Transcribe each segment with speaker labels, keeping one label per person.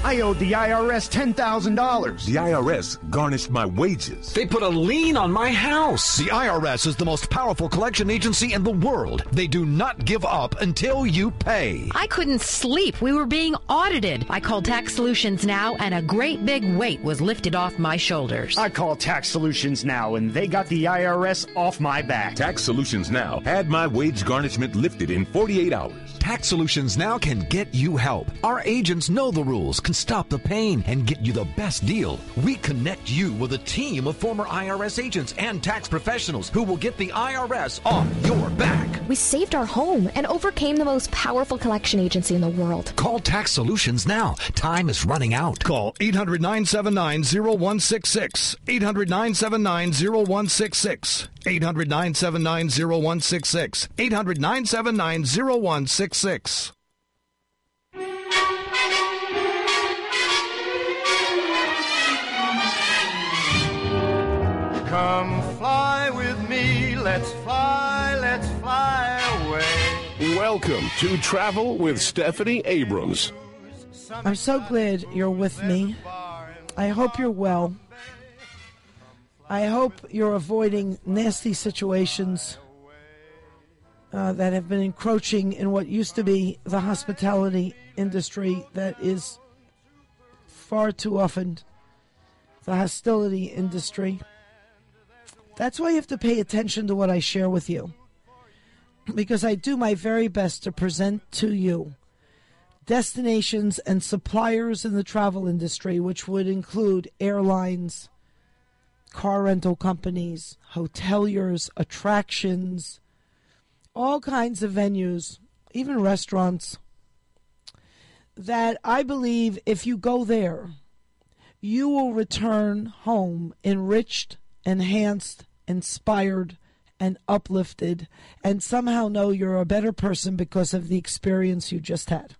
Speaker 1: I owed the IRS $10,000.
Speaker 2: The IRS garnished my wages.
Speaker 3: They put a lien on my house.
Speaker 4: The IRS is the most powerful collection agency in the world. They do not give up until you pay.
Speaker 5: I couldn't sleep. We were being audited. I called Tax Solutions Now, and a great big weight was lifted off my shoulders.
Speaker 1: I called Tax Solutions Now, and they got the IRS off my back.
Speaker 2: Tax Solutions Now had my wage garnishment lifted in 48 hours.
Speaker 4: Tax Solutions Now can get you help. Our agents know the rules, can stop the pain, and get you the best deal. We connect you with a team of former IRS agents and tax professionals who will get the IRS off your back.
Speaker 6: We saved our home and overcame the most powerful collection agency in the world.
Speaker 4: Call Tax Solutions now. Time is running out. Call 800-979-0166. 800-979-0166. 800-979-0166. 800-979-0166.
Speaker 7: Come fly with me, let's fly away.
Speaker 8: Welcome to Travel with Stephanie Abrams.
Speaker 9: I'm so glad you're with me. I hope you're well. I hope you're avoiding nasty situations that have been encroaching in what used to be the hospitality industry that is far too often the hostility industry. That's why you have to pay attention to what I share with you, because I do my very best to present to you destinations and suppliers in the travel industry, which would include airlines, car rental companies, hoteliers, attractions, all kinds of venues, even restaurants, that I believe if you go there, you will return home enriched, enhanced, inspired, and uplifted, and somehow know you're a better person because of the experience you just had.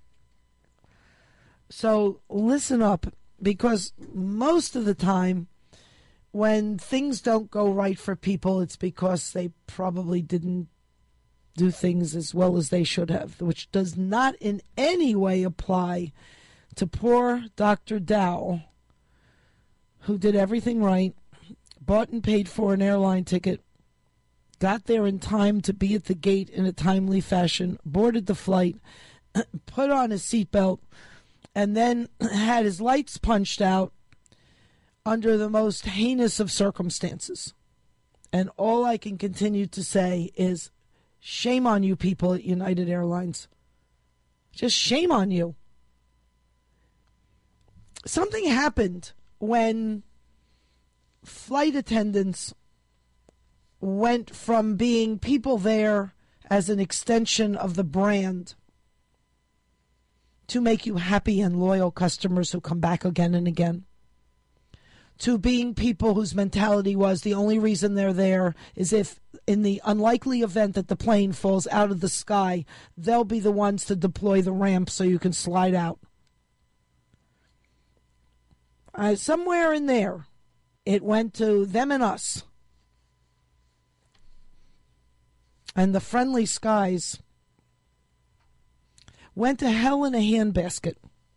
Speaker 9: So listen up, because most of the time when things don't go right for people, it's because they probably didn't do things as well as they should have, which does not in any way apply to poor Dr. Dow, who did everything right, bought and paid for an airline ticket, got there in time to be at the gate in a timely fashion, boarded the flight, put on his seatbelt, and then had his lights punched out under the most heinous of circumstances. And all I can continue to say is, shame on you people at United Airlines. Just shame on you. Something happened when flight attendants went from being people there as an extension of the brand to make you happy and loyal customers who come back again and again, to being people whose mentality was the only reason they're there is if in the unlikely event that the plane falls out of the sky, they'll be the ones to deploy the ramp so you can slide out. Somewhere in there, it went to them and us. And the friendly skies went to hell in a handbasket.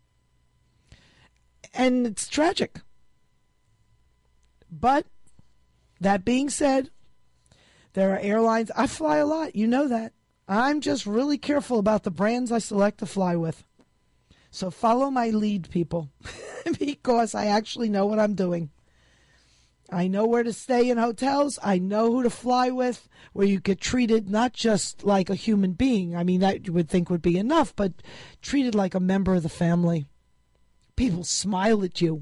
Speaker 9: And it's tragic. But that being said, there are airlines. I fly a lot. You know that. I'm just really careful about the brands I select to fly with. So follow my lead, people, because I actually know what I'm doing. I know where to stay in hotels. I know who to fly with, where you get treated not just like a human being. I mean, that you would think would be enough, but treated like a member of the family. People smile at you.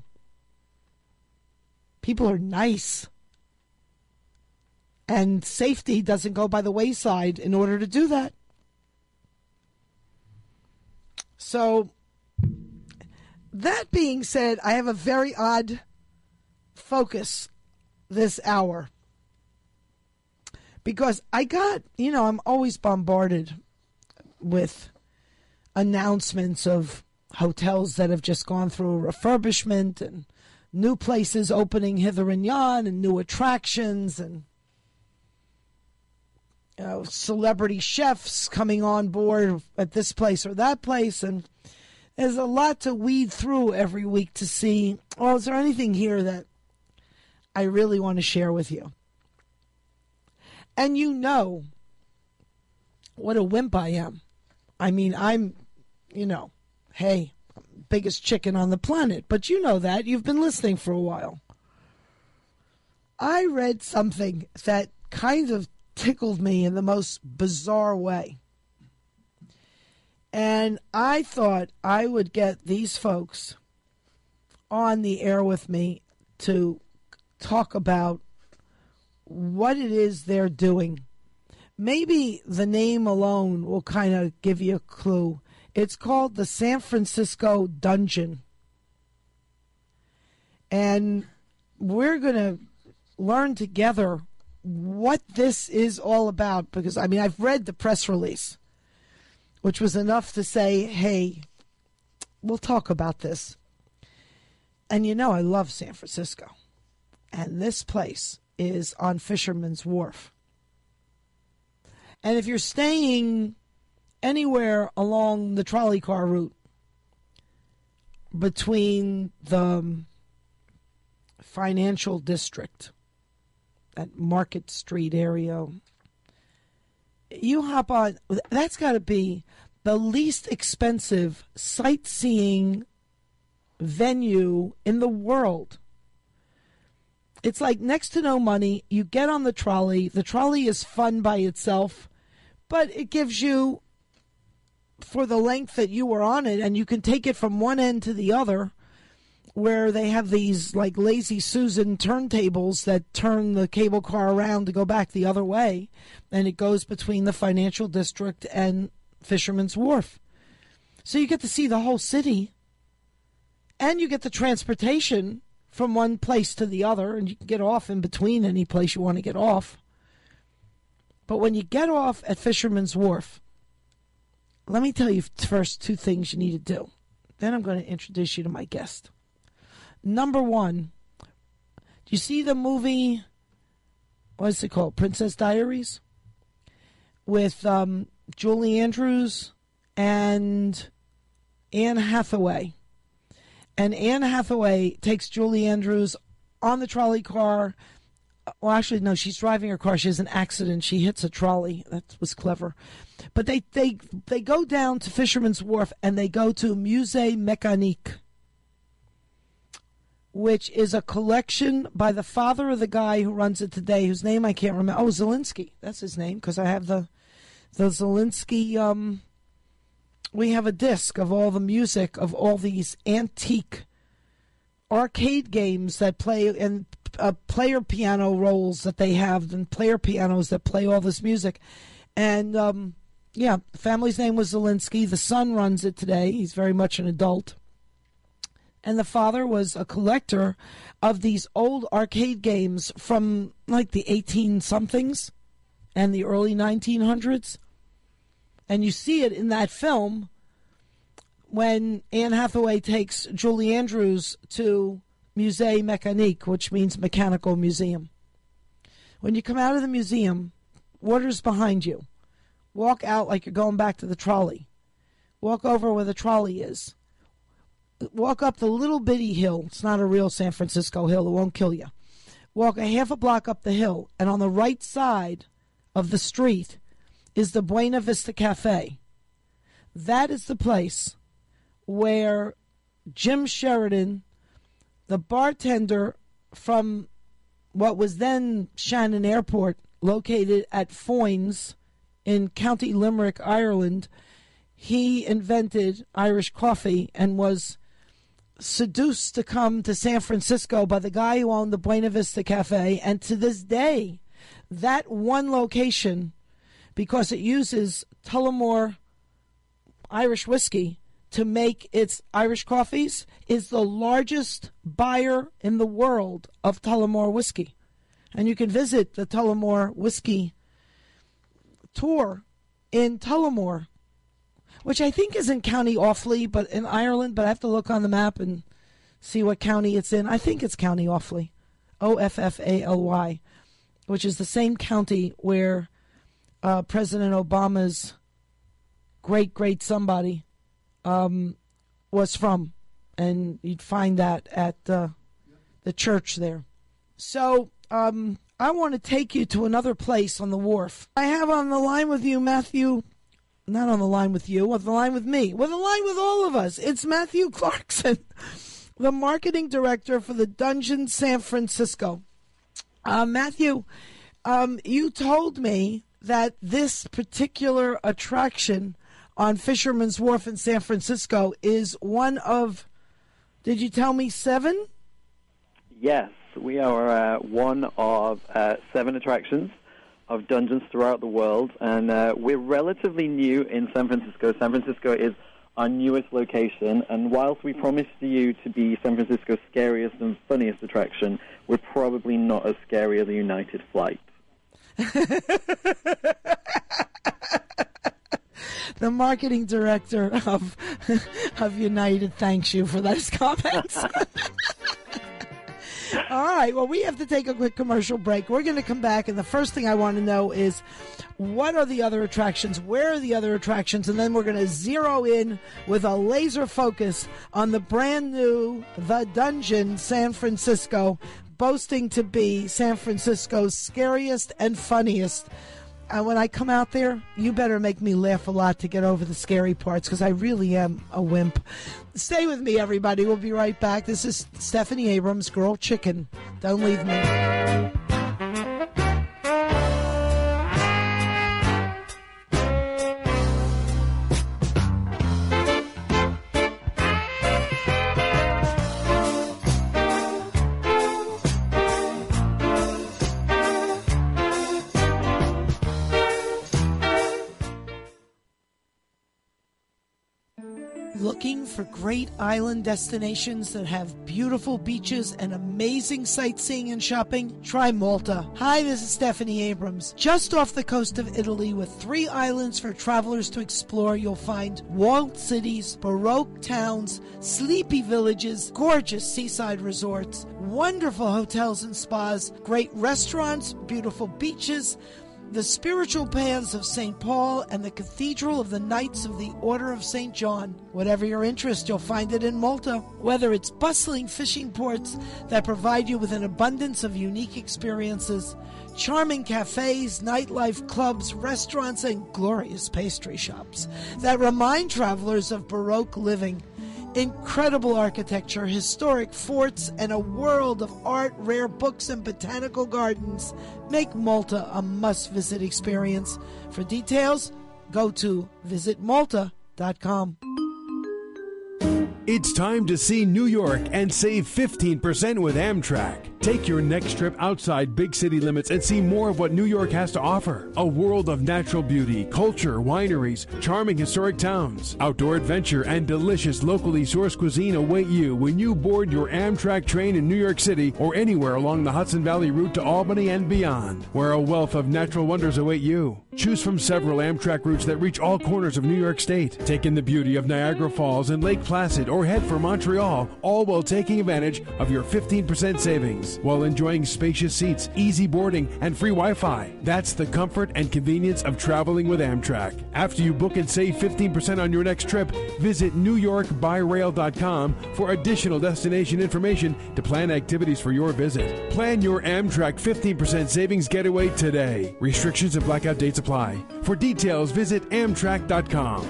Speaker 9: People are nice. And safety doesn't go by the wayside in order to do that. So, that being said, I have a very odd focus this hour. Because I got, I'm always bombarded with announcements of hotels that have just gone through a refurbishment and new places opening hither and yon and new attractions and celebrity chefs coming on board at this place or that place. And There's a lot to weed through every week to see, well, is there anything here that I really want to share with you? And you know what a wimp I am. I mean, I'm, hey, biggest chicken on the planet. But you know that. You've been listening for a while. I read something that kind of tickled me in the most bizarre way. And I thought I would get these folks on the air with me to talk about what it is they're doing. Maybe the name alone will kind of give you a clue. It's called the San Francisco Dungeon. And we're going to learn together what this is all about, because, I've read the press release, which was enough to say, hey, we'll talk about this. And I love San Francisco. And this place is on Fisherman's Wharf. And if you're staying anywhere along the trolley car route between the financial district, that Market Street area, you hop on, that's got to be the least expensive sightseeing venue in the world. It's like next to no money. You get on the trolley. The trolley is fun by itself, but it gives you, for the length that you were on it, and you can take it from one end to the other, where they have these like Lazy Susan turntables that turn the cable car around to go back the other way, and it goes between the financial district and Fisherman's Wharf. So you get to see the whole city, and you get the transportation from one place to the other, and you can get off in between any place you want to get off. But when you get off at Fisherman's Wharf, let me tell you first two things you need to do. Then I'm going to introduce you to my guest. Number one, do you see the movie, what is it called, Princess Diaries? With Julie Andrews and Anne Hathaway. And Anne Hathaway takes Julie Andrews on the trolley car. Well, actually, no, she's driving her car. She has an accident. She hits a trolley. That was clever. But they go down to Fisherman's Wharf, and they go to Musée Mécanique, which is a collection by the father of the guy who runs it today, whose name I can't remember. Oh, Zelinsky. That's his name, because I have the Zelinsky. We have a disc of all the music of all these antique arcade games that play, and player piano rolls that they have, and player pianos that play all this music. And, the family's name was Zelinsky. The son runs it today. He's very much an adult. And the father was a collector of these old arcade games from, like, the 18-somethings and the early 1900s. And you see it in that film when Anne Hathaway takes Julie Andrews to Musée Mécanique, which means mechanical museum. When you come out of the museum, water's behind you. Walk out like you're going back to the trolley. Walk over where the trolley is. Walk up the little bitty hill. It's not a real San Francisco hill. It won't kill you. Walk a half a block up the hill, and on the right side of the street is the Buena Vista Cafe. That is the place where Jim Sheridan, the bartender from what was then Shannon Airport, located at Foynes in County Limerick, Ireland, he invented Irish coffee and was seduced to come to San Francisco by the guy who owned the Buena Vista Cafe. And to this day, that one location, because it uses Tullamore Irish whiskey to make its Irish coffees, is the largest buyer in the world of Tullamore whiskey. And you can visit the Tullamore whiskey tour in Tullamore, which I think is in County Offaly, but in Ireland, but I have to look on the map and see what county it's in. I think it's County Offaly, Offaly, which is the same county where President Obama's great somebody was from. And you'd find that at the church there. So I want to take you to another place on the wharf. I have on the line with you, Matthew. Not on the line with you, on the line with me. With the line with all of us. It's Matthew Clarkson, the marketing director for the Dungeon San Francisco. Matthew, you told me that this particular attraction on Fisherman's Wharf in San Francisco is one of, did you tell me 7?
Speaker 10: Yes, we are one of 7 attractions of dungeons throughout the world, and we're relatively new in San Francisco. San Francisco is our newest location, and whilst we promised you to be San Francisco's scariest and funniest attraction, we're probably not as scary as a United flight.
Speaker 9: The marketing director of United thanks you for those comments. All right, well, we have to take a quick commercial break. We're going to come back, and the first thing I want to know is what are the other attractions, where are the other attractions, and then we're going to zero in with a laser focus on the brand new The Dungeon San Francisco, boasting to be San Francisco's scariest and funniest. And when I come out there, you better make me laugh a lot to get over the scary parts, because I really am a wimp. Stay with me, everybody. We'll be right back. This is Stephanie Abrams, Girl Chicken. Don't leave me. Looking for great island destinations that have beautiful beaches and amazing sightseeing and shopping? Try Malta. Hi, this is Stephanie Abrams. Just off the coast of Italy, with 3 islands for travelers to explore, you'll find walled cities, Baroque towns, sleepy villages, gorgeous seaside resorts, wonderful hotels and spas, great restaurants, beautiful beaches, the spiritual paths of St. Paul, and the Cathedral of the Knights of the Order of St. John. Whatever your interest, you'll find it in Malta. Whether it's bustling fishing ports that provide you with an abundance of unique experiences, charming cafes, nightlife clubs, restaurants, and glorious pastry shops that remind travelers of Baroque living, incredible architecture, historic forts, and a world of art, rare books, and botanical gardens make Malta a must-visit experience. For details, go to visitmalta.com.
Speaker 11: It's time to see New York and save 15% with Amtrak. Take your next trip outside big city limits and see more of what New York has to offer. A world of natural beauty, culture, wineries, charming historic towns, outdoor adventure, and delicious locally sourced cuisine await you when you board your Amtrak train in New York City or anywhere along the Hudson Valley route to Albany and beyond, where a wealth of natural wonders await you. Choose from several Amtrak routes that reach all corners of New York State. Take in the beauty of Niagara Falls and Lake Placid, or head for Montreal, all while taking advantage of your 15% savings, while enjoying spacious seats, easy boarding, and free Wi-Fi. That's the comfort and convenience of traveling with Amtrak. After you book and save 15% on your next trip, visit NewYorkByRail.com for additional destination information to plan activities for your visit. Plan your Amtrak 15% savings getaway today. Restrictions and blackout dates apply. For details, visit Amtrak.com.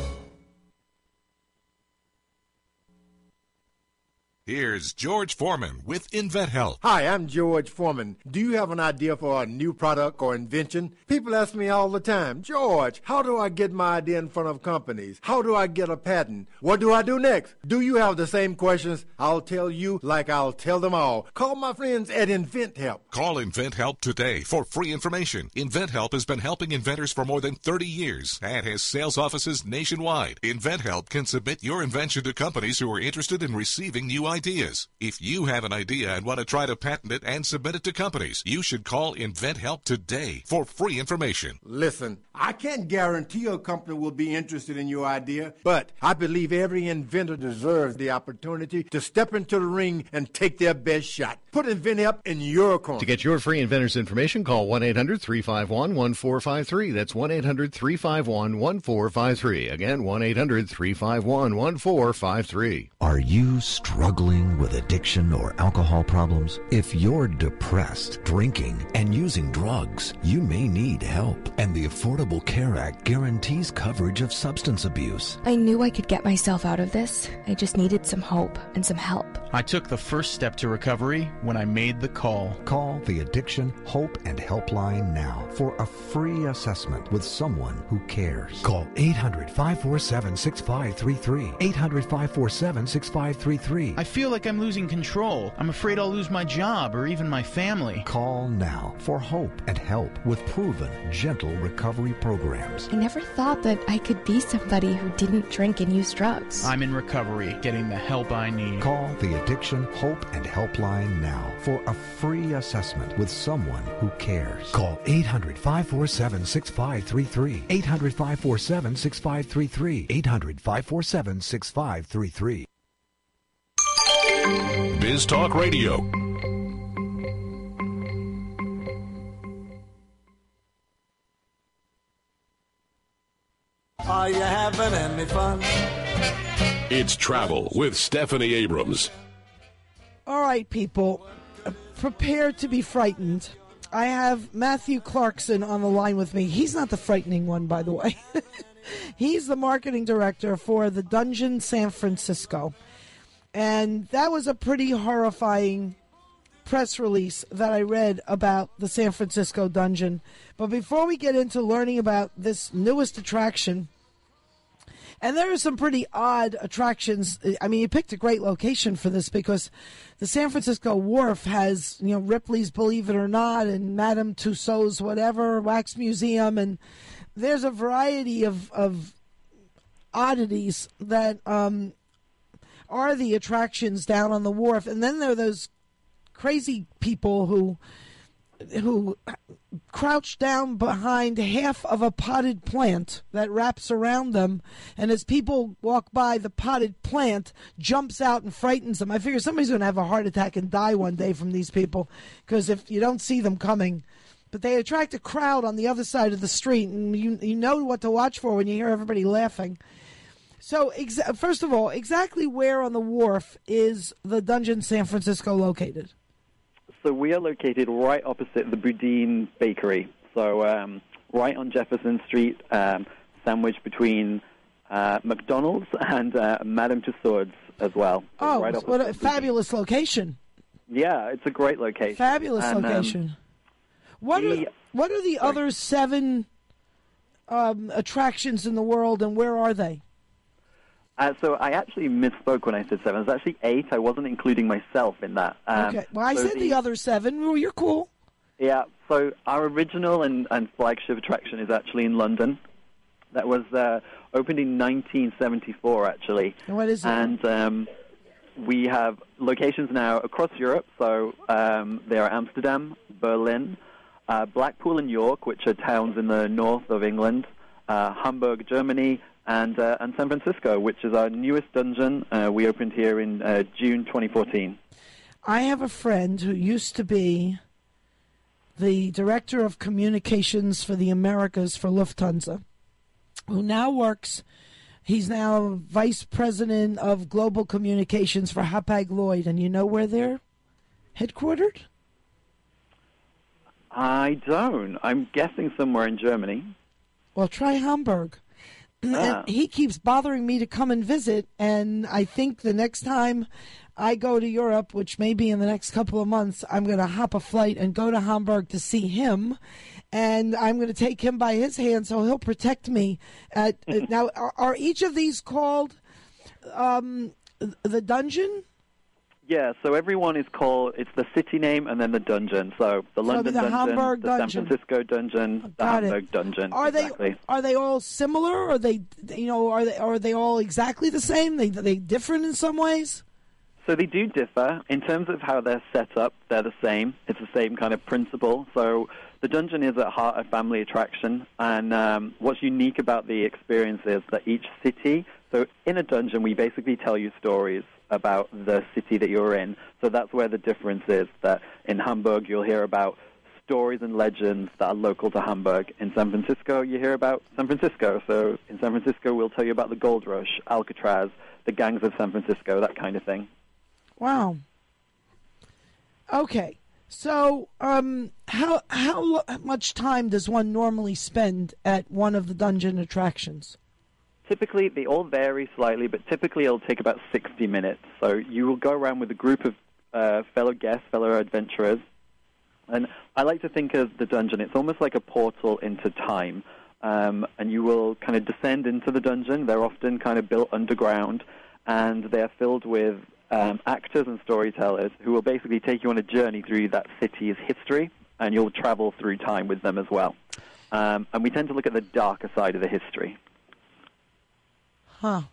Speaker 2: Here's George Foreman with InventHelp.
Speaker 12: Hi, I'm George Foreman. Do you have an idea for a new product or invention? People ask me all the time, George, how do I get my idea in front of companies? How do I get a patent? What do I do next? Do you have the same questions? I'll tell you like I'll tell them all. Call my friends at InventHelp.
Speaker 2: Call InventHelp today for free information. InventHelp has been helping inventors for more than 30 years and has sales offices nationwide. InventHelp can submit your invention to companies who are interested in receiving new ideas. ideas. If you have an idea and want to try to patent it and submit it to companies, you should call InventHelp today for free information.
Speaker 12: Listen, I can't guarantee a company will be interested in your idea, but I believe every inventor deserves the opportunity to step into the ring and take their best shot. Put InventHelp in your corner.
Speaker 13: To get your free inventor's information, call 1-800-351-1453. That's 1-800-351-1453. Again, 1-800-351-1453.
Speaker 4: Are you struggling with addiction or alcohol problems? If you're depressed, drinking, and using drugs, you may need help. And the Affordable Care Act guarantees coverage of substance abuse.
Speaker 6: I knew I could get myself out of this. I just needed some hope and some help.
Speaker 14: I took the first step to recovery when I made the call.
Speaker 4: Call the Addiction, Hope, and Helpline now for a free assessment with someone who cares. Call 800-547-6533. 800-547-6533.
Speaker 14: I feel like I'm losing control. I'm afraid I'll lose my job or even my family.
Speaker 4: Call now for hope and help with proven, gentle recovery programs.
Speaker 6: I never thought that I could be somebody who didn't drink and use drugs.
Speaker 14: I'm in recovery, getting the help I need.
Speaker 4: Call the Addiction, Hope, and Helpline now for a free assessment with someone who cares. Call 800-547-6533. 800-547-6533. 800-547-6533.
Speaker 8: Biz Talk Radio.
Speaker 15: Are you having any fun?
Speaker 8: It's Travel with Stephanie Abrams.
Speaker 9: All right, people, prepare to be frightened. I have Matthew Clarkson on the line with me. He's not the frightening one, by the way. He's the marketing director for the Dungeon San Francisco. And that was a pretty horrifying press release that I read about the San Francisco Dungeon. But before we get into learning about this newest attraction, and there are some pretty odd attractions. I mean, you picked a great location for this because the San Francisco Wharf has, Ripley's Believe It or Not and Madame Tussauds whatever, Wax Museum, and there's a variety of oddities that are the attractions down on the wharf. And then there are those crazy people who crouch down behind half of a potted plant that wraps around them, and as people walk by, the potted plant jumps out and frightens them. I figure somebody's going to have a heart attack and die one day from these people, because if you don't see them coming. But they attract a crowd on the other side of the street, and you know what to watch for when you hear everybody laughing. So, first of all, exactly where on the wharf is the Dungeon San Francisco located?
Speaker 10: So we are located right opposite the Boudin Bakery. So right on Jefferson Street, sandwiched between McDonald's and Madame Tussauds as well.
Speaker 9: Oh,
Speaker 10: right
Speaker 9: what a fabulous location.
Speaker 10: Yeah, it's a great location.
Speaker 9: Fabulous location. What are the other 7 attractions in the world, and where are they?
Speaker 10: So I actually misspoke when I said 7. It's actually 8. I wasn't including myself in that.
Speaker 9: Okay. Well, I said the other 7. Well, you're cool.
Speaker 10: Yeah. So our original and flagship attraction is actually in London. That was opened in 1974, actually.
Speaker 9: And what is it?
Speaker 10: And we have locations now across Europe. So there are Amsterdam, Berlin, Blackpool and York, which are towns in the north of England, Hamburg, Germany, and San Francisco, which is our newest dungeon. We opened here in June 2014.
Speaker 9: I have a friend who used to be the director of communications for the Americas for Lufthansa, who now works, he's now vice president of global communications for Hapag-Lloyd. And you know where they're headquartered?
Speaker 10: I don't. I'm guessing somewhere in Germany.
Speaker 9: Well, try Hamburg. And he keeps bothering me to come and visit, and I think the next time I go to Europe, which may be in the next couple of months, I'm going to hop a flight and go to Hamburg to see him, and I'm going to take him by his hand so he'll protect me. Now, are each of these called the dungeon?
Speaker 10: Yeah, so everyone is called, it's the city name and then the dungeon. So the London dungeon,
Speaker 9: Hamburg
Speaker 10: the
Speaker 9: dungeon.
Speaker 10: San Francisco dungeon, the Hamburg dungeon.
Speaker 9: Are
Speaker 10: exactly.
Speaker 9: they all similar? Or are they all exactly the same? They different in some ways?
Speaker 10: So they do differ. In terms of how they're set up, they're the same. It's the same kind of principle. So the dungeon is at heart a family attraction, and what's unique about the experience is that each city, so in a dungeon we basically tell you stories about the city that you're in. So that's where the difference is, that in Hamburg you'll hear about stories and legends that are local to Hamburg. In San Francisco, you hear about San Francisco. So in San Francisco, we'll tell you about the Gold Rush, Alcatraz, the gangs of San Francisco, that kind of thing.
Speaker 9: Wow. Okay. So how much time does one normally spend at one of the dungeon attractions?
Speaker 10: Typically, they all vary slightly, but typically it'll take about 60 minutes. So you will go around with a group of fellow guests, fellow adventurers. And I like to think of the dungeon, it's almost like a portal into time. And you will kind of descend into the dungeon. They're often kind of built underground, and they're filled with actors and storytellers who will basically take you on a journey through that city's history, and you'll travel through time with them as well. And we tend to look at the darker side of the history.
Speaker 9: Huh.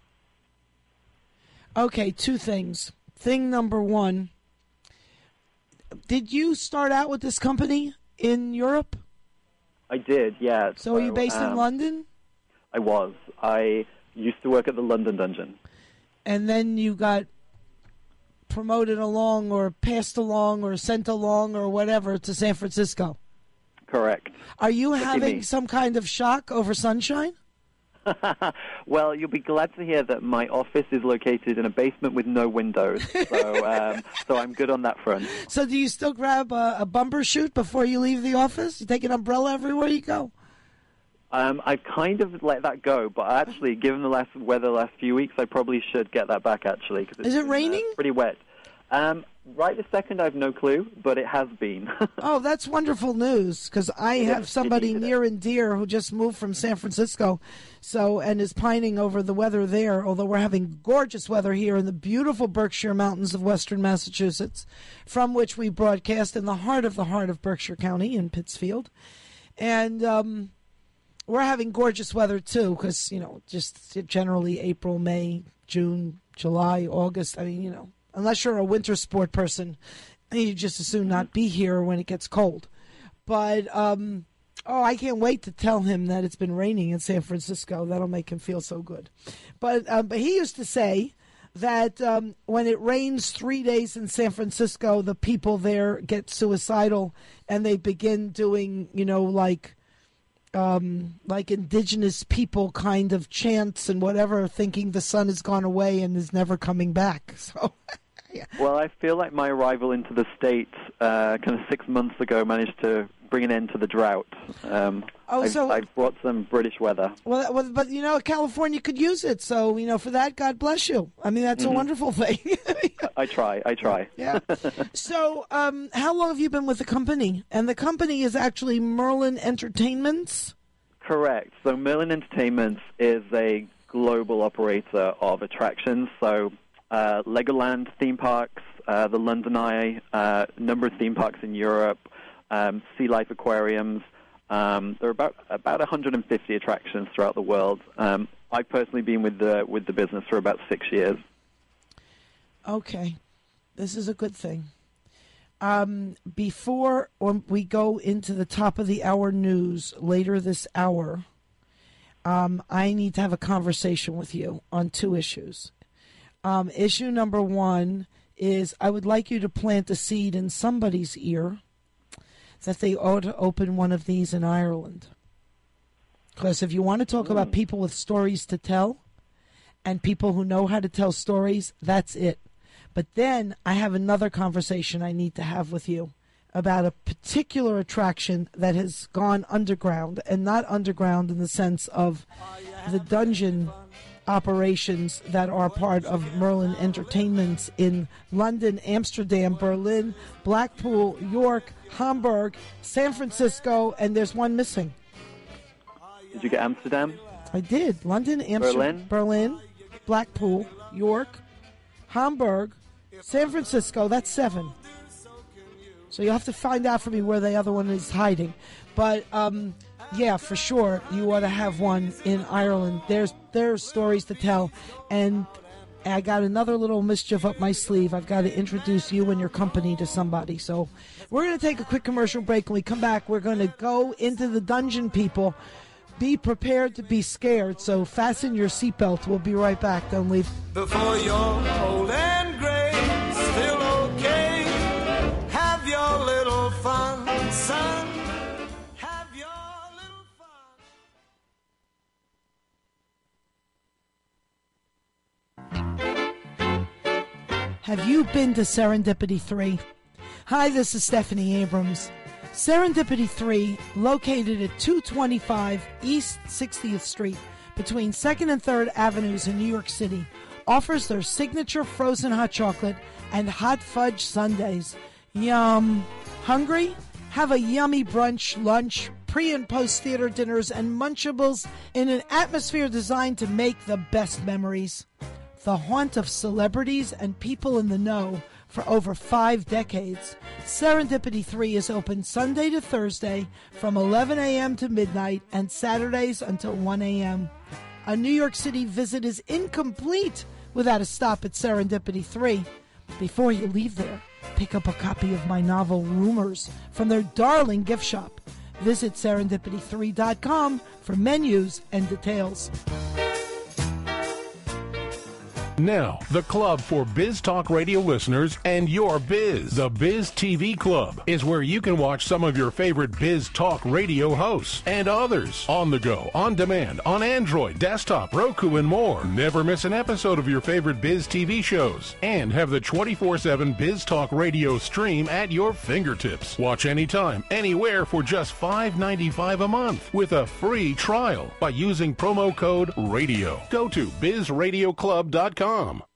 Speaker 9: Okay, two things. Thing number one, did you start out with this company in Europe?
Speaker 10: I did, yeah.
Speaker 9: So are you based in London?
Speaker 10: I was. I used to work at the London Dungeon.
Speaker 9: And then you got promoted along or passed along or sent along or whatever to San Francisco.
Speaker 10: Correct.
Speaker 9: Are you having some kind of shock over sunshine?
Speaker 10: Well, you'll be glad to hear that my office is located in a basement with no windows, so I'm good on that front.
Speaker 9: So do you still grab a bumper chute before you leave the office? You take an umbrella everywhere you go?
Speaker 10: I've kind of let that go, but actually, given the weather the last few weeks, I probably should get that back, actually. 'Cause
Speaker 9: is it raining?
Speaker 10: Pretty wet. Right this second, I have no clue, but it has been.
Speaker 9: Oh, that's wonderful news, because I have somebody near and dear who just moved from San Francisco and is pining over the weather there, although we're having gorgeous weather here in the beautiful Berkshire Mountains of western Massachusetts, from which we broadcast in the heart of Berkshire County in Pittsfield. And we're having gorgeous weather, too, because, just generally April, May, June, July, August, unless you're a winter sport person, you just as soon not be here when it gets cold. But, I can't wait to tell him that it's been raining in San Francisco. That'll make him feel so good. But he used to say that when it rains 3 days in San Francisco, the people there get suicidal and they begin doing, like indigenous people kind of chants and whatever, thinking the sun has gone away and is never coming back. So, yeah.
Speaker 10: Well, I feel like my arrival into the States kind of 6 months ago managed to bring an end to the drought. I've brought some British weather.
Speaker 9: Well, but, California could use it. So, for that, God bless you. That's a wonderful thing.
Speaker 10: I try.
Speaker 9: Yeah. So, how long have you been with the company? And the company is actually Merlin Entertainments?
Speaker 10: Correct. So Merlin Entertainments is a global operator of attractions. So Legoland theme parks, the London Eye, a number of theme parks in Europe, Sea Life aquariums. There are about 150 attractions throughout the world. I've personally been with the business for about 6 years.
Speaker 9: Okay, this is a good thing. Before we go into the top of the hour news later this hour, I need to have a conversation with you on two issues. Issue number one is I would like you to plant a seed in somebody's ear that they ought to open one of these in Ireland. Because if you want to talk about people with stories to tell and people who know how to tell stories, that's it. But then I have another conversation I need to have with you about a particular attraction that has gone underground, and not underground in the sense of the dungeon operations that are part of Merlin Entertainments in London, Amsterdam, Berlin, Blackpool, York, Hamburg, San Francisco, and there's one missing.
Speaker 10: Did you get Amsterdam?
Speaker 9: I did. London, Amsterdam, Berlin, Blackpool, York, Hamburg, San Francisco. That's 7. So you'll have to find out for me where the other one is hiding. But yeah, for sure, you ought to have one in Ireland. There's stories to tell, and I got another little mischief up my sleeve. I've got to introduce you and your company to somebody. So we're going to take a quick commercial break. When we come back, we're going to go into the dungeon, people. Be prepared to be scared, so fasten your seatbelt. We'll be right back. Don't leave.
Speaker 15: Before you're old and gray, still okay. Have your little fun, son. Have your little
Speaker 9: fun. Have you been to Serendipity 3? Hi, this is Stephanie Abrams. Serendipity 3, located at 225 East 60th Street between 2nd and 3rd Avenues in New York City, offers their signature frozen hot chocolate and hot fudge sundaes. Yum! Hungry? Have a yummy brunch, lunch, pre- and post-theater dinners, and Munchables in an atmosphere designed to make the best memories. The haunt of celebrities and people in the know for over 5 decades, Serendipity 3 is open Sunday to Thursday from 11 a.m. to midnight and Saturdays until 1 a.m. A New York City visit is incomplete without a stop at Serendipity 3. Before you leave there, pick up a copy of my novel Rumors from their darling gift shop. Visit serendipity3.com for menus and details.
Speaker 8: Now, the club for Biz Talk Radio listeners and your biz. The Biz TV Club is where you can watch some of your favorite Biz Talk Radio hosts and others on the go, on demand, on Android, desktop, Roku, and more. Never miss an episode of your favorite Biz TV shows and have the 24/7 Biz Talk Radio stream at your fingertips. Watch anytime, anywhere for just $5.95 a month with a free trial by using promo code RADIO. Go to bizradioclub.com.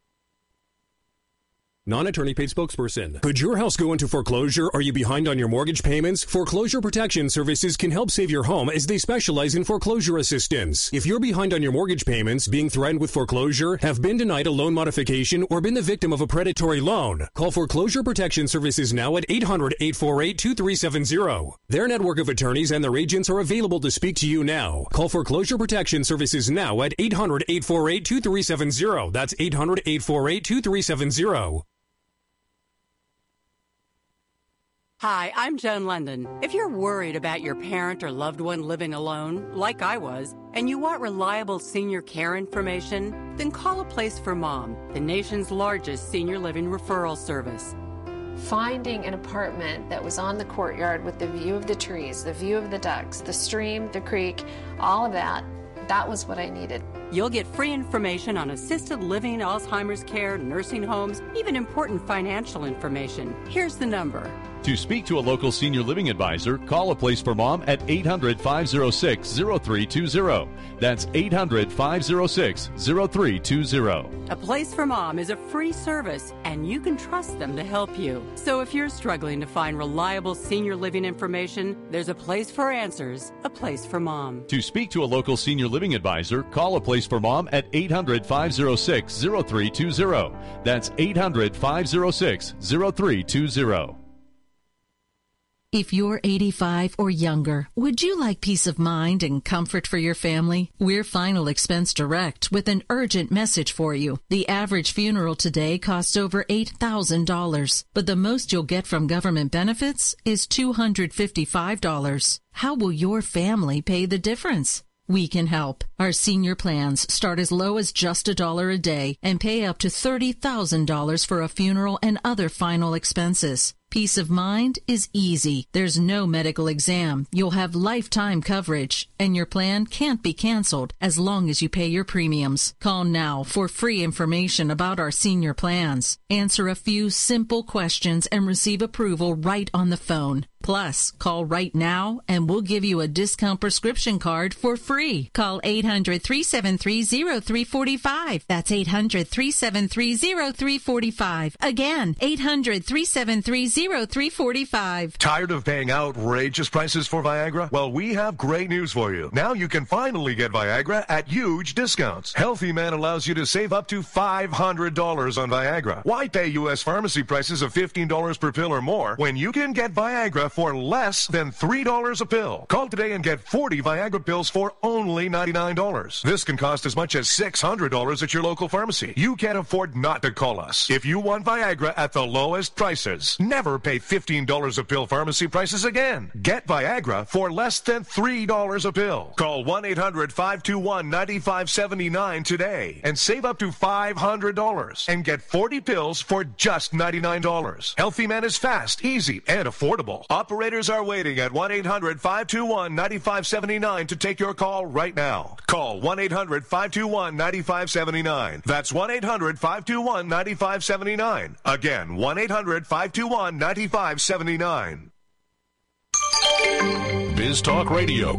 Speaker 16: Non-attorney paid spokesperson. Could your house go into foreclosure? Are you behind on your mortgage payments? Foreclosure Protection Services can help save your home as they specialize in foreclosure assistance. If you're behind on your mortgage payments, being threatened with foreclosure, have been denied a loan modification, or been the victim of a predatory loan, call Foreclosure Protection Services now at 800-848-2370. Their network of attorneys and their agents are available to speak to you now. Call Foreclosure Protection Services now at 800-848-2370. That's 800-848-2370.
Speaker 17: Hi, I'm Joan London. If you're worried about your parent or loved one living alone, like I was, and you want reliable senior care information, then call A Place for Mom, the nation's largest senior living referral service.
Speaker 18: Finding an apartment that was on the courtyard with the view of the trees, the view of the ducks, the stream, the creek, all of that, that was what I needed.
Speaker 17: You'll get free information on assisted living, Alzheimer's care, nursing homes, even important financial information. Here's the number.
Speaker 19: To speak to a local senior living advisor, call A Place for Mom at 800-506-0320. That's 800-506-0320.
Speaker 17: A Place for Mom is a free service, and you can trust them to help you. So if you're struggling to find reliable senior living information, there's a place for answers, A Place for Mom.
Speaker 19: To speak to a local senior living advisor, call A Place for Mom at 800-506-0320. That's 800-506-0320.
Speaker 20: If you're 85 or younger, would you like peace of mind and comfort for your family? We're Final Expense Direct with an urgent message for you. The average funeral today costs over $8,000, but the most you'll get from government benefits is $255. How will your family pay the difference? We can help. Our senior plans start as low as just $1 a day and pay up to $30,000 for a funeral and other final expenses. Peace of mind is easy. There's no medical exam. You'll have lifetime coverage, and your plan can't be canceled as long as you pay your premiums. Call now for free information about our senior plans. Answer a few simple questions and receive approval right on the phone. Plus, call right now and we'll give you a discount prescription card for free. Call 800-373-0345. That's 800-373-0345. Again, 800-373-0345. 888-346-0345.
Speaker 21: Tired of paying outrageous prices for Viagra? Well, we have great news for you. Now you can finally get Viagra at huge discounts. Healthy Man allows you to save up to $500 on Viagra. Why pay U.S. pharmacy prices of $15 per pill or more when you can get Viagra for less than $3 a pill? Call today and get 40 Viagra pills for only $99. This can cost as much as $600 at your local pharmacy. You can't afford not to call us. If you want Viagra at the lowest prices, never pay $15 a pill pharmacy prices again. Get Viagra for less than $3 a pill. Call 1-800-521-9579 today and save up to $500 and get 40 pills for just $99. Healthy Man is fast, easy, and affordable. Operators are waiting at 1-800-521-9579 to take your call right now. Call 1-800-521-9579. That's 1-800-521-9579. Again, 1-800-521-9579.
Speaker 8: Biz Talk Radio.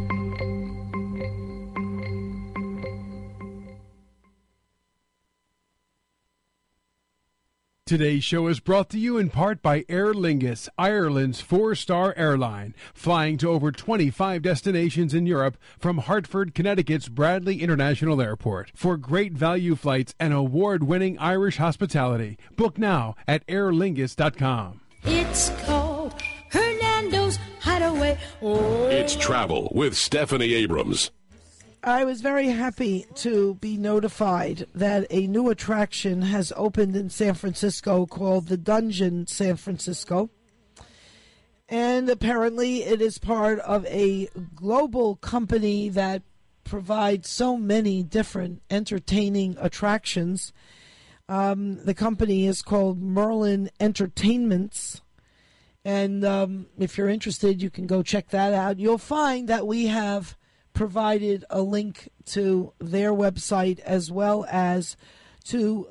Speaker 11: Today's show is brought to you in part by Aer Lingus, Ireland's 4-star airline, flying to over 25 destinations in Europe from Hartford, Connecticut's Bradley International Airport. For great value flights and award-winning Irish hospitality, book now at airlingus.com.
Speaker 22: It's called Hernando's Hideaway. Oh.
Speaker 8: It's travel with Stephanie Abrams.
Speaker 9: I was very happy to be notified that a new attraction has opened in San Francisco called the Dungeon San Francisco. And apparently it is part of a global company that provides so many different entertaining attractions. The company is called Merlin Entertainments. And if you're interested, you can go check that out. You'll find that we have provided a link to their website as well as to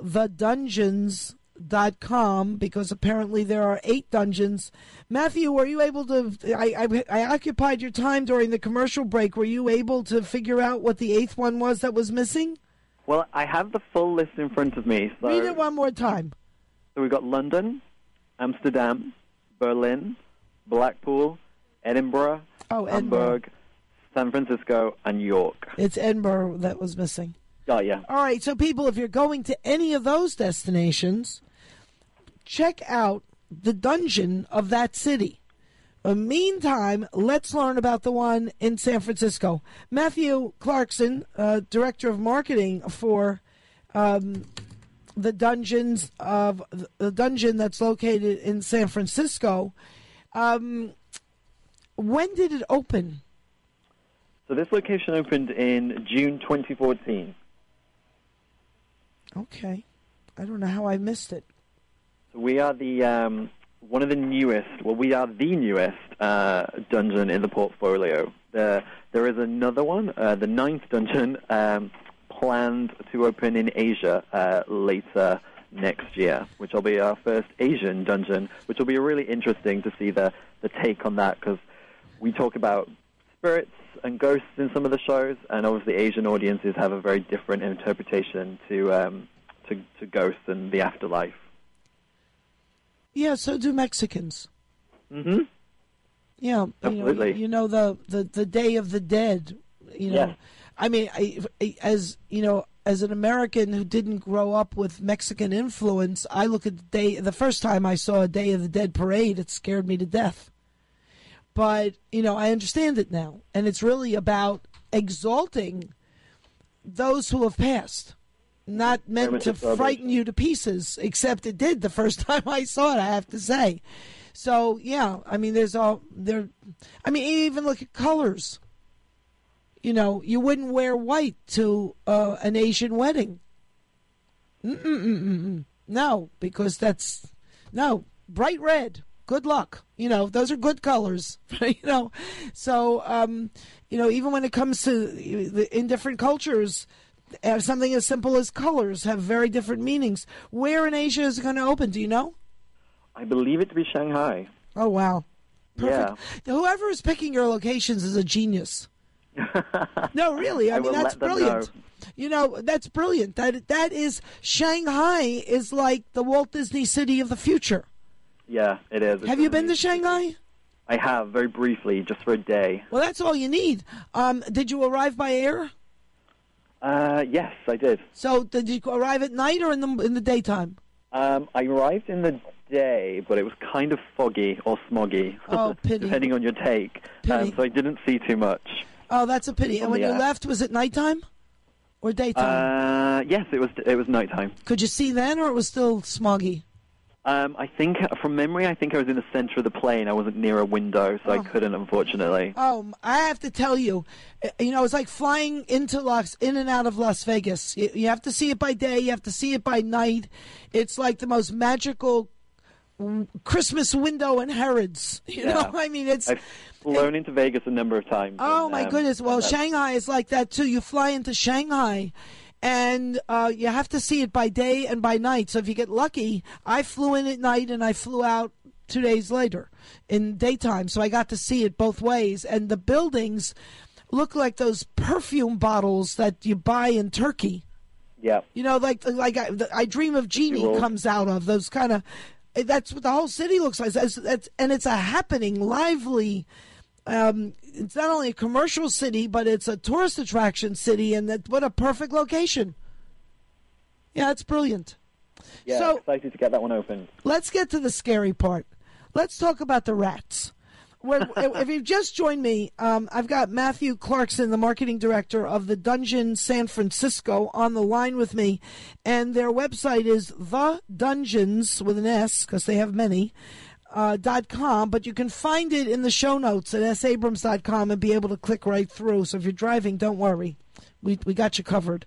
Speaker 9: thedungeons.com, because apparently there are 8 dungeons. Matthew, were you able to, I occupied your time during the commercial break, were you able to figure out what the 8th one was that was missing?
Speaker 10: Well, I have the full list in front of me. So
Speaker 9: read it one more time.
Speaker 10: So we've got London, Amsterdam, Berlin, Blackpool, Edinburgh, Hamburg, San Francisco, and York.
Speaker 9: It's Edinburgh that was missing.
Speaker 10: Oh, yeah.
Speaker 9: All right, so people, if you're going to any of those destinations, check out the dungeon of that city. Meantime, let's learn about the one in San Francisco. Matthew Clarkson, Director of Marketing for the dungeon that's located in San Francisco. When did it open?
Speaker 10: So this location opened in June 2014.
Speaker 9: Okay. I don't know how I missed it.
Speaker 10: So we are the one of the newest, well, we are the newest dungeon in the portfolio. There is another one, the 9th dungeon, planned to open in Asia later next year, which will be our first Asian dungeon, which will be really interesting to see the take on that, because we talk about spirits and ghosts in some of the shows, and obviously Asian audiences have a very different interpretation to ghosts and the afterlife.
Speaker 9: Yeah, so do Mexicans.
Speaker 10: Mm-hmm.
Speaker 9: Yeah,
Speaker 10: absolutely.
Speaker 9: You know the Day of the Dead. You know,
Speaker 10: yes.
Speaker 9: I mean, as an American who didn't grow up with Mexican influence, I look at the first time I saw a Day of the Dead parade, it scared me to death. But, I understand it now. And it's really about exalting those who have passed. Not meant to frighten you to pieces, except it did the first time I saw it, I have to say. So, yeah, I mean, even look at colors. You wouldn't wear white to an Asian wedding. No, because bright red. Good luck. Those are good colors. So, even when it comes to in different cultures, something as simple as colors have very different meanings. Where in Asia is it going to open? Do you know?
Speaker 10: I believe it to be Shanghai.
Speaker 9: Oh, wow. Perfect.
Speaker 10: Yeah.
Speaker 9: Whoever is picking your locations is a genius. No, really. I mean, that's brilliant. That's brilliant. That is, Shanghai is like the Walt Disney City of the future.
Speaker 10: Yeah, it is.
Speaker 9: Have you been to Shanghai?
Speaker 10: I have, very briefly, just for a day.
Speaker 9: Well, that's all you need. Did you arrive by air?
Speaker 10: Yes, I did.
Speaker 9: So did you arrive at night or in the daytime?
Speaker 10: I arrived in the day, but it was kind of foggy or smoggy,
Speaker 9: Oh, pity.
Speaker 10: depending on your take. So I didn't see too much.
Speaker 9: Oh, that's a pity. And when you
Speaker 10: Yeah.
Speaker 9: left, was it nighttime or daytime?
Speaker 10: Yes, it was nighttime.
Speaker 9: Could you see then, or it was still smoggy?
Speaker 10: I think, from memory, I was in the center of the plane. I wasn't near a window, so I couldn't, unfortunately.
Speaker 9: Oh, I have to tell you, it's like flying in and out of Las Vegas. You have to see it by day. You have to see it by night. It's like the most magical Christmas window in Harrods. You know, I mean,
Speaker 10: I've flown into Vegas a number of times.
Speaker 9: Oh, my goodness. Well, Shanghai is like that, too. You fly into Shanghai, and you have to see it by day and by night. So if you get lucky, I flew in at night, and I flew out 2 days later in daytime. So I got to see it both ways. And the buildings look like those perfume bottles that you buy in Turkey.
Speaker 10: Yeah.
Speaker 9: You know, like I Dream of Jeannie comes out of, those kind of... That's what the whole city looks like. And it's a happening, lively... it's not only a commercial city, but it's a tourist attraction city, and what a perfect location. Yeah, it's brilliant.
Speaker 10: Yeah,
Speaker 9: so,
Speaker 10: excited to get that one open.
Speaker 9: Let's get to the scary part. Let's talk about the rats. If you've just joined me, I've got Matthew Clarkson, the marketing director of the Dungeon San Francisco, on the line with me. And their website is The Dungeons, with an S, because they have many, .com, but you can find it in the show notes at sabrams.com and be able to click right through. So if you're driving, don't worry. We got you covered.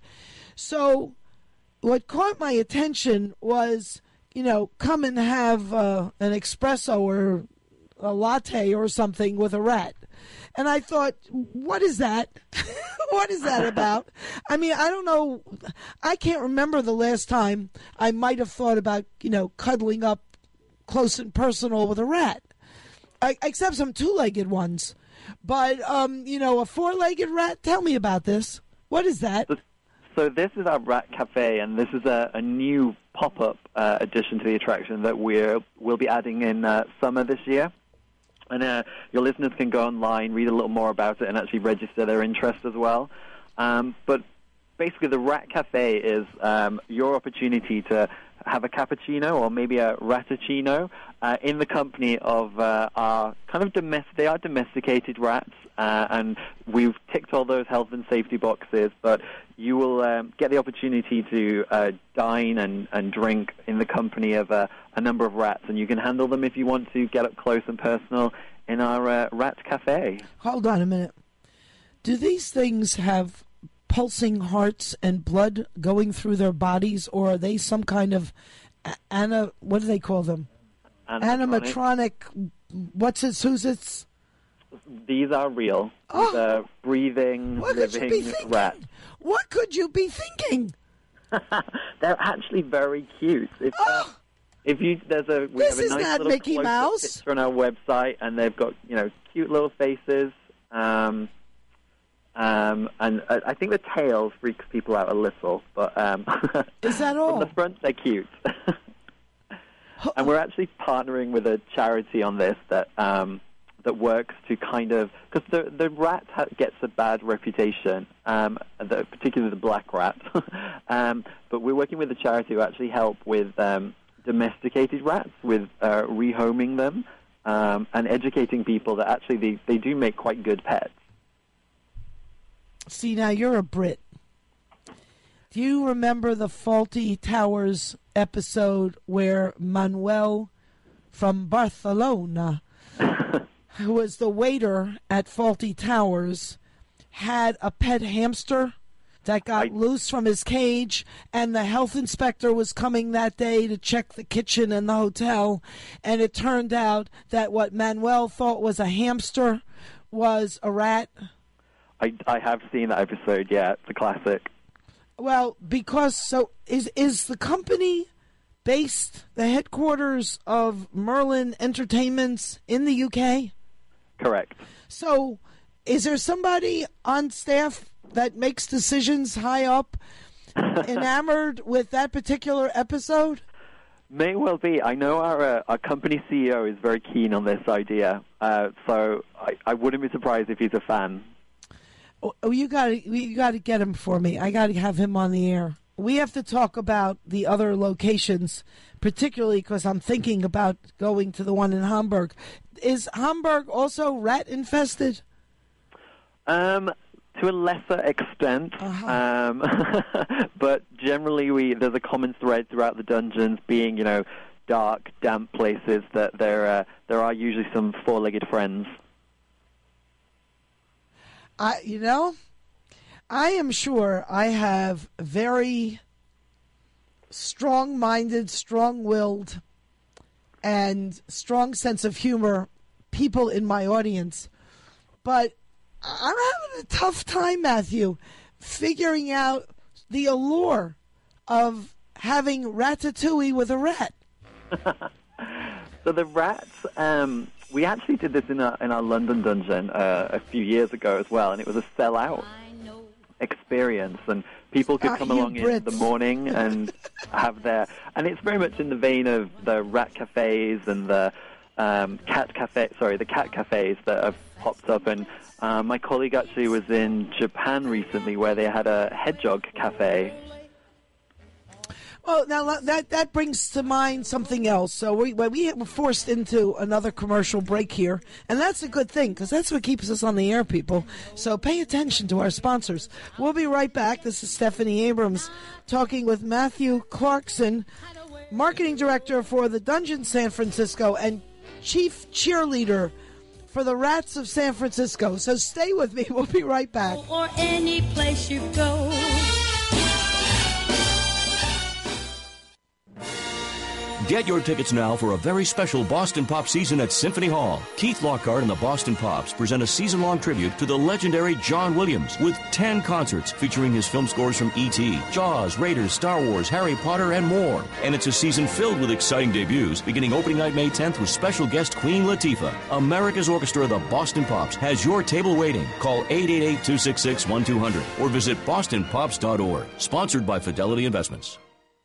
Speaker 9: So what caught my attention was, come and have an espresso or a latte or something with a rat. And I thought, what is that? What is that about? I mean, I don't know. I can't remember the last time I might have thought about, cuddling up close and personal with a rat, except some two-legged ones. But, a four-legged rat, tell me about this. What is that?
Speaker 10: So this is our Rat Cafe, and this is a new pop-up addition to the attraction that we'll be adding in summer this year. And your listeners can go online, read a little more about it, and actually register their interest as well. But basically, the Rat Cafe is your opportunity to have a cappuccino or maybe a rattuccino in the company of our kind of domesticated rats. And we've ticked all those health and safety boxes, but you will get the opportunity to dine and drink in the company of a number of rats, and you can handle them if you want to get up close and personal in our Rat Cafe. Hold on a minute.
Speaker 9: Do these things have pulsing hearts and blood going through their bodies, or are they some kind of what do they call them? Animatronic. Who's it?
Speaker 10: These are real. These are breathing, living rats.
Speaker 9: What could you be thinking?
Speaker 10: They're actually very cute. We have a nice little
Speaker 9: Mickey Mouse
Speaker 10: picture on our website, and they've got cute little faces. And I think the tail freaks people out a little, but
Speaker 9: is that all?
Speaker 10: From the front, they're cute. And we're actually partnering with a charity on this that works to kind of, because the rat gets a bad reputation, particularly the black rat. But we're working with a charity who actually help with domesticated rats, with rehoming them, and educating people that actually they do make quite good pets.
Speaker 9: See, now you're a Brit. Do you remember the Fawlty Towers episode where Manuel from Barcelona, who was the waiter at Fawlty Towers, had a pet hamster that got loose from his cage, and the health inspector was coming that day to check the kitchen in the hotel, and it turned out that what Manuel thought was a hamster was a rat?
Speaker 10: I have seen that episode, yeah. It's a classic.
Speaker 9: Well, is the company based, the headquarters of Merlin Entertainments in the UK?
Speaker 10: Correct.
Speaker 9: So is there somebody on staff that makes decisions high up enamored with that particular episode?
Speaker 10: May well be. I know our company CEO is very keen on this idea, so I wouldn't be surprised if he's a fan.
Speaker 9: Oh, you got to get him for me. I got to have him on the air. We have to talk about the other locations, particularly because I'm thinking about going to the one in Hamburg. Is Hamburg also rat infested?
Speaker 10: To a lesser extent, but generally there's a common thread throughout the dungeons being, dark, damp places that there are usually some four-legged friends.
Speaker 9: I am sure I have very strong-minded, strong-willed, and strong sense of humor people in my audience, but I'm having a tough time, Matthew, figuring out the allure of having ratatouille with a rat.
Speaker 10: So the rats, we actually did this in our London dungeon a few years ago as well, and it was a sell-out experience, and people could come along in the morning and have their... And it's very much in the vein of the rat cafes and the cat cafes that have popped up, and my colleague actually was in Japan recently where they had a hedgehog cafe.
Speaker 9: Well, now that brings to mind something else. So we were forced into another commercial break here, and that's a good thing because that's what keeps us on the air, people. So pay attention to our sponsors. We'll be right back. This is Stephanie Abrams talking with Matthew Clarkson, Marketing Director for the Dungeon San Francisco and Chief Cheerleader for the Rats of San Francisco. So stay with me. We'll be right back.
Speaker 22: Or any place you go.
Speaker 3: Get your tickets now for a very special Boston Pop season at Symphony Hall. Keith Lockhart and the Boston Pops present a season-long tribute to the legendary John Williams with 10 concerts featuring his film scores from E.T., Jaws, Raiders, Star Wars, Harry Potter, and more. And it's a season filled with exciting debuts, beginning opening night May 10th with special guest Queen Latifah. America's Orchestra, the Boston Pops, has your table waiting. Call 888-266-1200 or visit bostonpops.org. Sponsored by Fidelity Investments.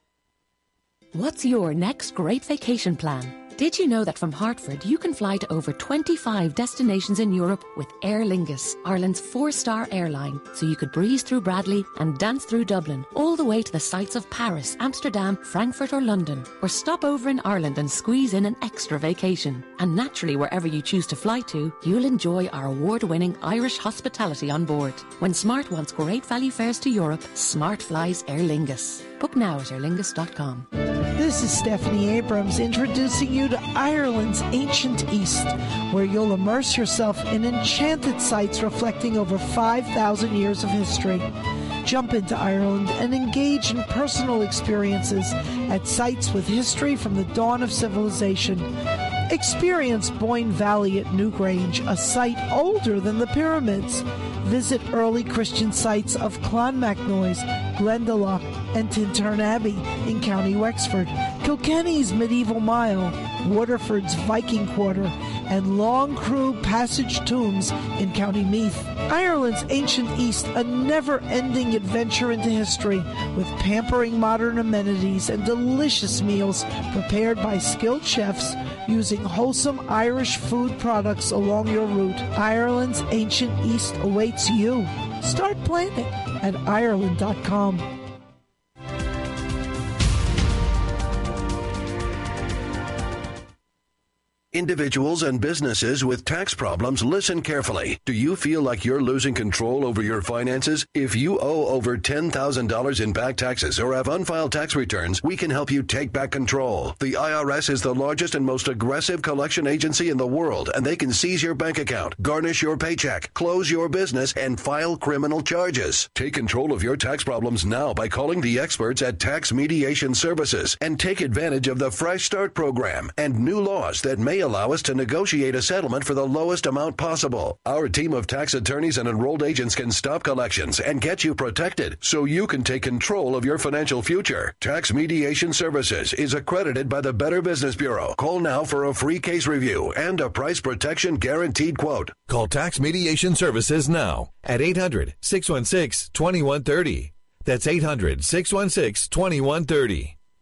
Speaker 5: What's your next great vacation plan? Did you know that from Hartford you can fly to over 25 destinations in Europe with Aer Lingus, Ireland's 4-star airline, so you could breeze through Bradley and dance through Dublin, all the way to the sights of Paris, Amsterdam, Frankfurt or London, or stop over in Ireland and squeeze in an extra vacation. And naturally, wherever you choose to fly to, you'll enjoy our award-winning Irish hospitality on board. When Smart wants great value fares to Europe, Smart flies Aer Lingus. Book now at airlingus.com.
Speaker 9: This is Stephanie Abrams introducing you to Ireland's ancient East, where you'll immerse yourself in enchanted sites reflecting over 5,000 years of history. Jump into Ireland and engage in personal experiences at sites with history from the dawn of civilization. Experience Boyne Valley at Newgrange, a site older than the pyramids. Visit early Christian sites of Clonmacnoise, Glendalough, and Tintern Abbey in County Wexford, Kilkenny's Medieval Mile, Waterford's Viking Quarter, and Long Crew Passage Tombs in County Meath. Ireland's ancient East, a never-ending adventure into history with pampering modern amenities and delicious meals prepared by skilled chefs using wholesome Irish food products along your route. Ireland's ancient East awaits you. Start planning at Ireland.com.
Speaker 23: Individuals and businesses with tax problems, listen carefully. Do you feel like you're losing control over your finances? If you owe over $10,000 in back taxes or have unfiled tax returns, we can help you take back control. The IRS is the largest and most aggressive collection agency in the world, and they can seize your bank account, garnish your paycheck, close your business, and file criminal charges. Take control of your tax problems now by calling the experts at Tax Mediation Services and take advantage of the Fresh Start program and new laws that may allow us to negotiate a settlement for the lowest amount possible. Our team of tax attorneys and enrolled agents can stop collections and get you protected so you can take control of your financial future. Tax Mediation Services is accredited by the Better Business Bureau. Call now for a free case review and a price protection guaranteed quote.
Speaker 24: Call Tax Mediation Services now at 800-616-2130. That's 800-616-2130.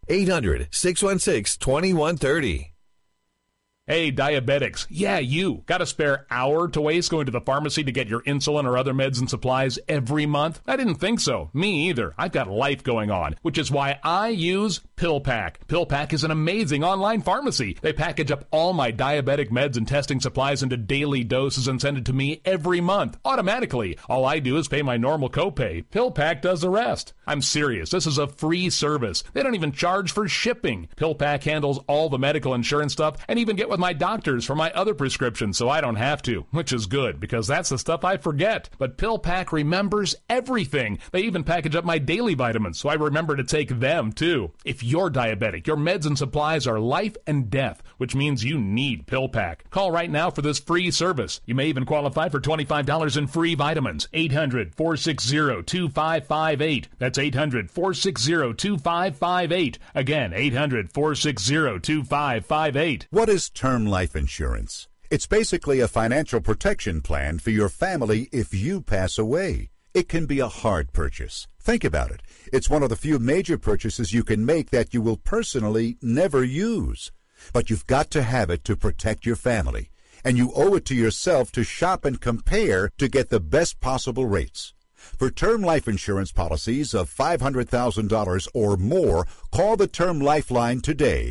Speaker 24: 800-616-2130.
Speaker 1: Hey, diabetics. Yeah, you. Got a spare hour to waste going to the pharmacy to get your insulin or other meds and supplies every month? I didn't think so. Me either. I've got life going on, which is why I use PillPack. PillPack is an amazing online pharmacy. They package up all my diabetic meds and testing supplies into daily doses and send it to me every month, automatically. All I do is pay my normal copay. PillPack does the rest. I'm serious. This is a free service. They don't even charge for shipping. PillPack handles all the medical insurance stuff and even get with my doctors for my other prescriptions so I don't have to, which is good because that's the stuff I forget. But PillPack remembers everything. They even package up my daily vitamins so I remember to take them too. If you're diabetic, your meds and supplies are life and death, which means you need PillPack. Call right now for this free service. You may even qualify for $25 in free vitamins. 800-460-2558. That's 800-460-2558. Again, 800-460-2558.
Speaker 2: What is term life insurance? It's basically a financial protection plan for your family if you pass away. It can be a hard purchase. Think about it. It's one of the few major purchases you can make that you will personally never use. But you've got to have it to protect your family. And you owe it to yourself to shop and compare to get the best possible rates. For term life insurance policies of $500,000 or more, call the Term Lifeline today.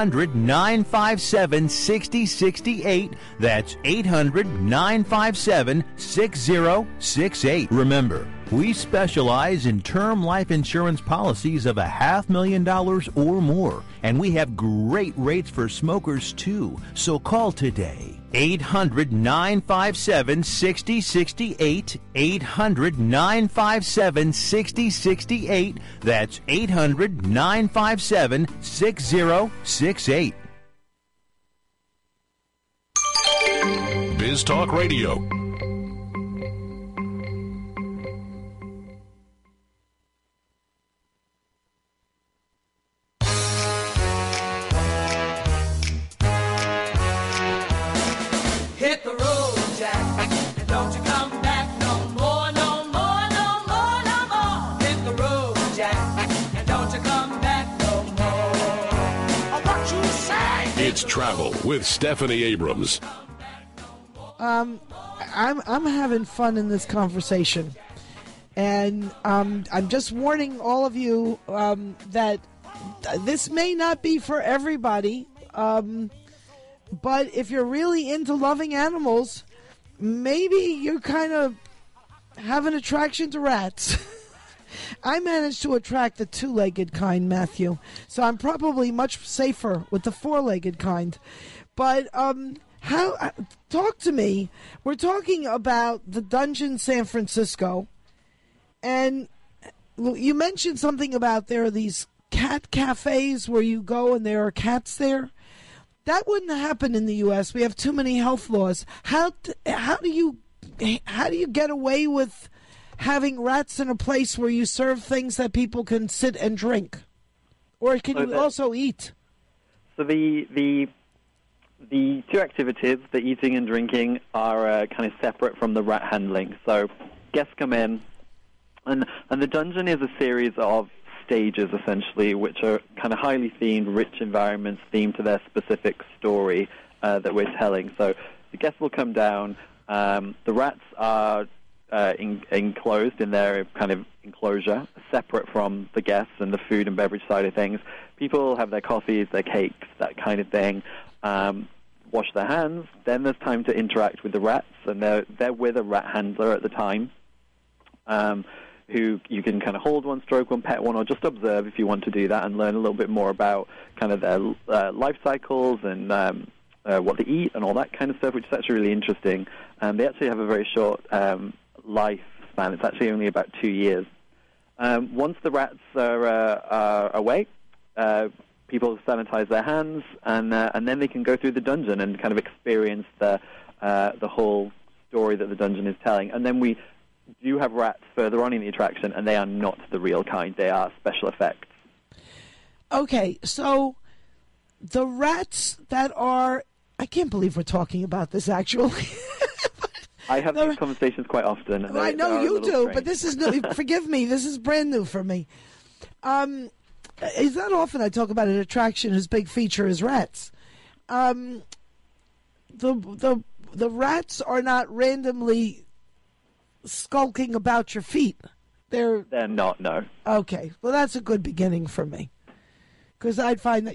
Speaker 7: 800-957-6068. That's 800-957-6068. Remember, we specialize in term life insurance policies of $500,000 or more, and we have great rates for smokers too. So call today. 800-957-6068. 800-957-6068. That's 800-957-6068.
Speaker 8: Biz Talk Radio.
Speaker 15: Hit the road, Jack, and don't you come back no more, no more, no more, no more. Hit the road, Jack, and don't you come back no more. What you say?
Speaker 8: It's Travel with Stephanie Abrams.
Speaker 9: I'm having fun in this conversation, and I'm just warning all of you that this may not be for everybody. But if you're really into loving animals, maybe you kind of have an attraction to rats. I managed to attract the two-legged kind, Matthew, so I'm probably much safer with the four-legged kind. But talk to me. We're talking about the Dungeon San Francisco, and you mentioned something about there are these cat cafes where you go and there are cats there. That wouldn't happen in the U.S. We have too many health laws. How do you get away with having rats in a place where you serve things that people can sit and drink, or can you also eat?
Speaker 10: So the two activities, the eating and drinking, are kind of separate from the rat handling. So guests come in, and the dungeon is a series of stages, essentially, which are kind of highly themed, rich environments themed to their specific story that we're telling. So the guests will come down. The rats are enclosed in their kind of enclosure, separate from the guests and the food and beverage side of things. People have their coffees, their cakes, that kind of thing, wash their hands. Then there's time to interact with the rats, and they're with a rat handler at the time, who you can kind of hold one, stroke one, pet one, or just observe if you want to do that and learn a little bit more about kind of their life cycles and what they eat and all that kind of stuff, which is actually really interesting. They actually have a very short lifespan. It's actually only about 2 years. Once the rats are away, people sanitize their hands, and then they can go through the dungeon and kind of experience the whole story that the dungeon is telling. And then we do have rats further on in the attraction, and they are not the real kind. They are special effects.
Speaker 9: Okay, so the rats that are... I can't believe we're talking about this, actually.
Speaker 10: I have these conversations quite often. And
Speaker 9: I know you do, but this is new. Forgive me, this is brand new for me. It's not often I talk about an attraction whose big feature is rats. The rats are not randomly skulking about your feet. They're
Speaker 10: not, no.
Speaker 9: Okay, well, that's a good beginning for me. Because I'd find that,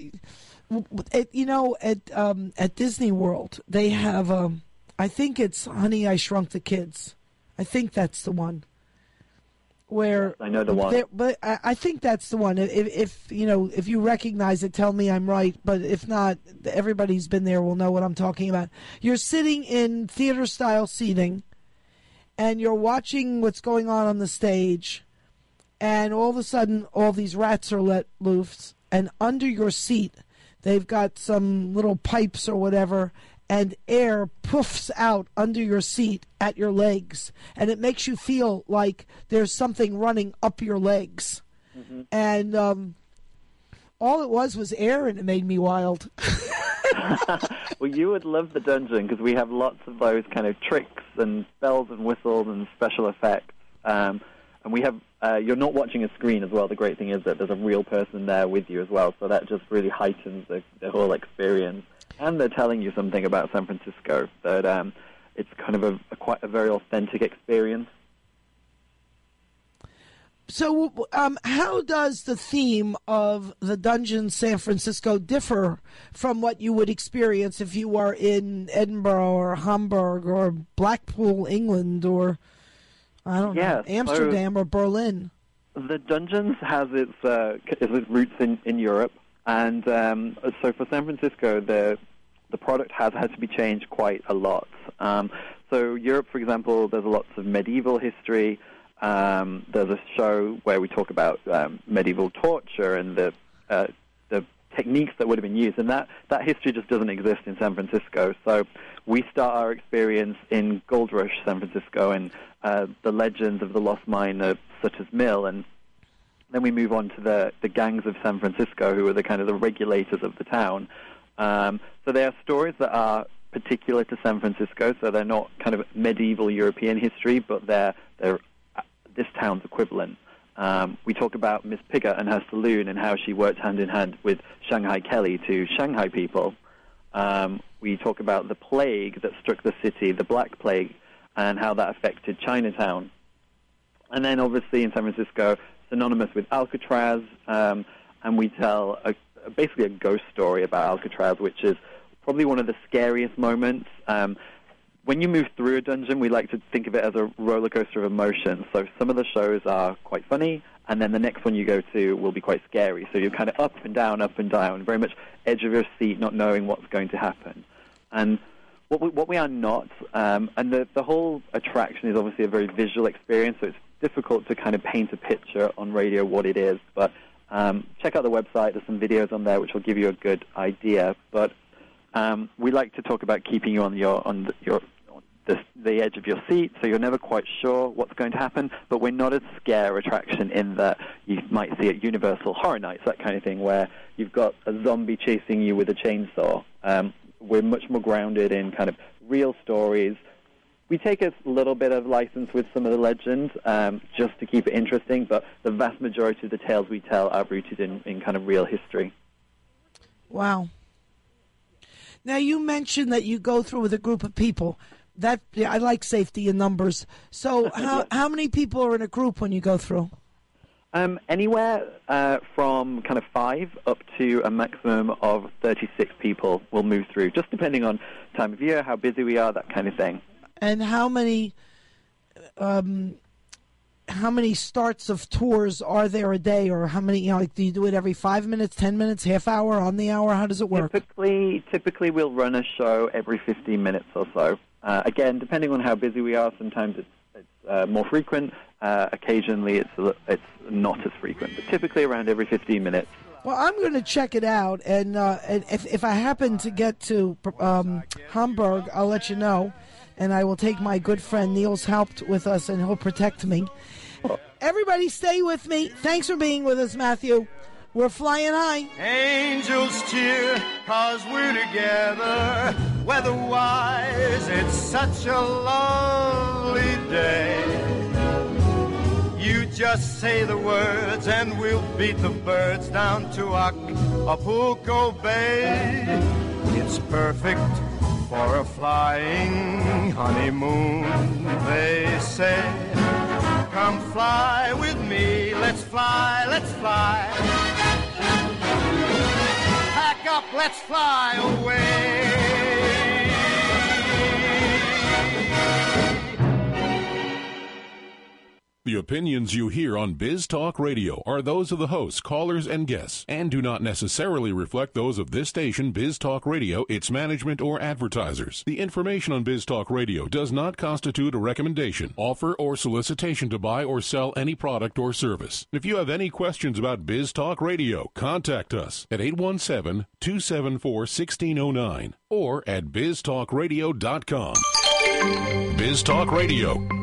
Speaker 9: at Disney World, they have, I think it's Honey, I Shrunk the Kids. I think that's the one. Where
Speaker 10: I know the one.
Speaker 9: But I think that's the one. If you recognize it, tell me I'm right. But if not, everybody's been there will know what I'm talking about. You're sitting in theater-style seating, and you're watching what's going on the stage, and all of a sudden, all these rats are let loose, and under your seat, they've got some little pipes or whatever, and air poofs out under your seat at your legs, and it makes you feel like there's something running up your legs. Mm-hmm. And all it was air, and it made me wild.
Speaker 10: Well, you would love the dungeon because we have lots of those kind of tricks and bells and whistles and special effects. And we have, you're not watching a screen as well. The great thing is that there's a real person there with you as well, so that just really heightens the whole experience. And they're telling you something about San Francisco, that it's kind of quite a very authentic experience.
Speaker 9: So how does the theme of the Dungeon San Francisco differ from what you would experience if you were in Edinburgh or Hamburg or Blackpool, England, or, I don't know, Amsterdam or Berlin?
Speaker 10: The Dungeons has its roots in Europe, and so for San Francisco, the product has had to be changed quite a lot. So Europe, for example, there's lots of medieval history. There's a show where we talk about medieval torture and the techniques that would have been used, and that history just doesn't exist in San Francisco. So we start our experience in Gold Rush, San Francisco, and the legends of the lost mine of Sutter's Mill, and then we move on to the gangs of San Francisco, who are the kind of the regulators of the town. So they are stories that are particular to San Francisco, so they're not kind of medieval European history, but they're this town's equivalent. We talk about Miss Pigott and her saloon and how she worked hand-in-hand with Shanghai Kelly to Shanghai people. We talk about the plague that struck the city, the Black Plague, and how that affected Chinatown. And then, obviously, in San Francisco, synonymous with Alcatraz, and we tell basically a ghost story about Alcatraz, which is probably one of the scariest moments. When you move through a dungeon, we like to think of it as a roller coaster of emotions. So some of the shows are quite funny, and then the next one you go to will be quite scary. So you're kind of up and down, very much edge of your seat, not knowing what's going to happen. And what we are not, and the whole attraction is obviously a very visual experience, so it's difficult to kind of paint a picture on radio what it is. But check out the website. There's some videos on there which will give you a good idea. But we like to talk about keeping you on the edge of your seat, so you're never quite sure what's going to happen. But we're not a scare attraction in that you might see at Universal Horror Nights, that kind of thing, where you've got a zombie chasing you with a chainsaw. We're much more grounded in kind of real stories. We take a little bit of license with some of the legends just to keep it interesting, but the vast majority of the tales we tell are rooted in kind of real history.
Speaker 9: Wow. Now, you mentioned that you go through with a group of people. I like safety in numbers. So how many people are in a group when you go through?
Speaker 10: Anywhere from kind of 5 up to a maximum of 36 people will move through, just depending on time of year, how busy we are, that kind of thing.
Speaker 9: And how many starts of tours are there a day, or how many? Do you do it every 5 minutes, 10 minutes, half hour, on the hour? How does it work?
Speaker 10: Typically, we'll run a show every 15 minutes or so. Again, depending on how busy we are, sometimes it's more frequent. Occasionally, it's not as frequent, but typically around every 15 minutes.
Speaker 9: Well, I'm going to check it out, and if I happen to get to Hamburg, I'll let you know. And I will take my good friend Niels Haupt with us, and he'll protect me. Everybody stay with me. Thanks for being with us, Matthew. We're flying high.
Speaker 15: Angels cheer, 'cause we're together. Weather-wise, it's such a lovely day. You
Speaker 6: just say the words and we'll beat the birds down to Acapulco Bay. It's perfect for a flying honeymoon, they say. Come fly with me, let's fly, let's fly. Pack up, let's fly away.
Speaker 8: The opinions you hear on Biz Talk Radio are those of the hosts, callers, and guests, and do not necessarily reflect those of this station, Biz Talk Radio, its management, or advertisers. The information on Biz Talk Radio does not constitute a recommendation, offer, or solicitation to buy or sell any product or service. If you have any questions about Biz Talk Radio, contact us at 817-274-1609 or at biztalkradio.com. Biz Talk Radio.